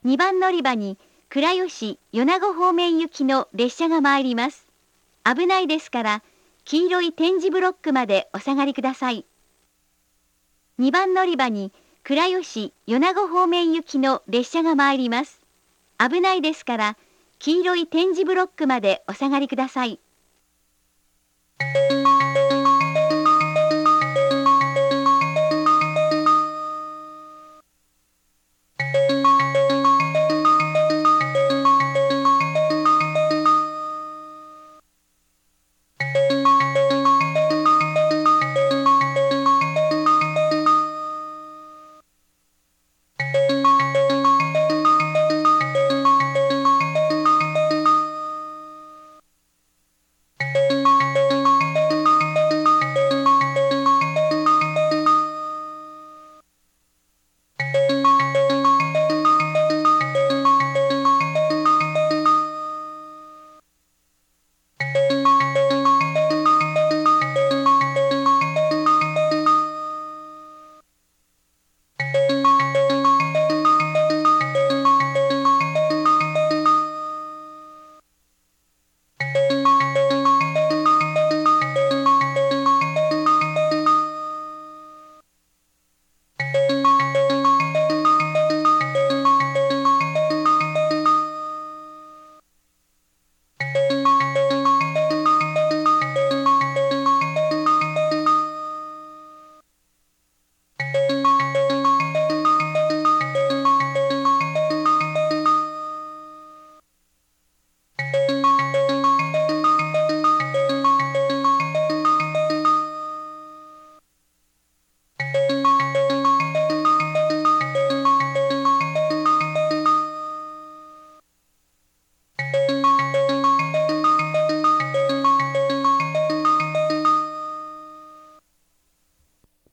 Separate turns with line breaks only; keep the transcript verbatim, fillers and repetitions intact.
にばん乗り場に倉吉米子方面行きの列車が参ります。危ないですから黄色い点字ブロックまでお下がりください。にばん乗り場に倉吉米子方面行きの列車が参ります。危ないですから黄色い点字ブロックまでお下がりください。